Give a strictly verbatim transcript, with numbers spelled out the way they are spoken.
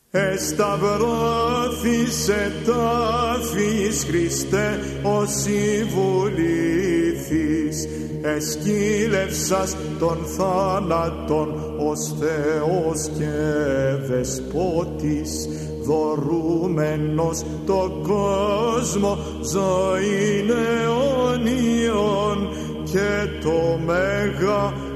Εσταυρώθησε τάφης Χριστέ ως συμβουλήθης, εσκύλευσας των θάνατων ως Θεός και Δεσπότης, δωρούμενος το κόσμο ζωήν αιώνιον και το μέγα